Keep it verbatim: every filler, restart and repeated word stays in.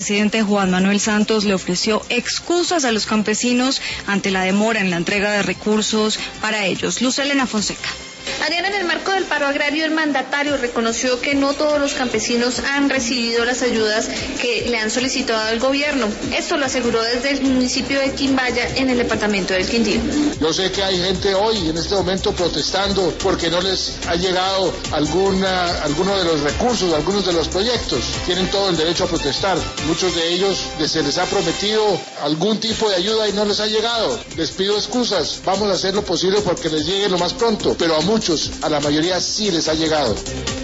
El presidente Juan Manuel Santos le ofreció excusas a los campesinos ante la demora en la entrega de recursos para ellos. Luz Elena Fonseca. Adriana, en el marco del paro agrario, el mandatario reconoció que no todos los campesinos han recibido las ayudas que le han solicitado al gobierno. Esto lo aseguró desde el municipio de Quimbaya, en el departamento del Quindío. Yo sé que hay gente hoy, en este momento, protestando porque no les ha llegado alguna, alguno de los recursos, algunos de los proyectos. Tienen todo el derecho a protestar. Muchos de ellos se les ha prometido algún tipo de ayuda y no les ha llegado. Les pido excusas. Vamos a hacer lo posible porque les llegue lo más pronto, pero a muchos, a la mayoría sí les ha llegado.